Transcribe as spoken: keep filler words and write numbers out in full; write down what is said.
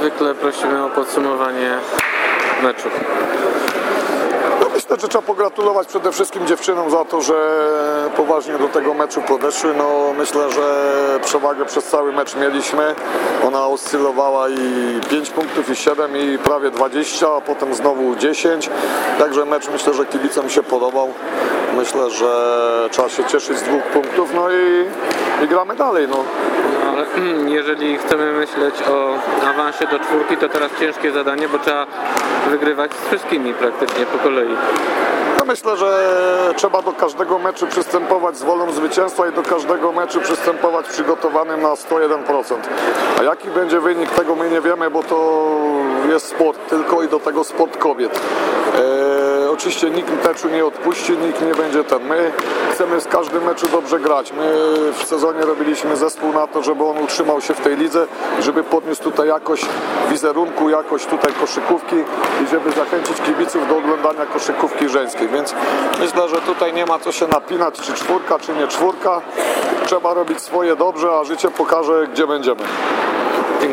zwykle prosimy o podsumowanie meczu. Myślę, że trzeba pogratulować przede wszystkim dziewczynom za to, że poważnie do tego meczu podeszły. No, myślę, że przewagę przez cały mecz mieliśmy. Ona oscylowała i pięć punktów, i siedem, i prawie dwadzieścia, a potem znowu dziesięć. Także mecz, myślę, że kibicom się podobał. Myślę, że trzeba się cieszyć z dwóch punktów, no i, i gramy dalej. No. No, ale jeżeli chcemy myśleć o awansie do czwórki, to teraz ciężkie zadanie, bo trzeba wygrywać z wszystkimi praktycznie po kolei. No myślę, że trzeba do każdego meczu przystępować z wolą zwycięstwa i do każdego meczu przystępować przygotowanym na sto jeden procent. A jaki będzie wynik, tego my nie wiemy, bo to jest sport tylko i do tego sport kobiet. E, oczywiście nikt meczu nie odpuści, nikt nie będzie ten. My chcemy z każdym meczu dobrze grać. My w sezonie robiliśmy zespół na to, żeby on utrzymał się w tej lidze, żeby podniósł tutaj jakość wizerunku, jakość tutaj koszykówki i żeby zachęcić kibiców do oglądania koszykówki żeńskiej. Więc myślę, że tutaj nie ma co się napinać, czy czwórka, czy nie czwórka. Trzeba robić swoje dobrze, a życie pokaże, gdzie będziemy.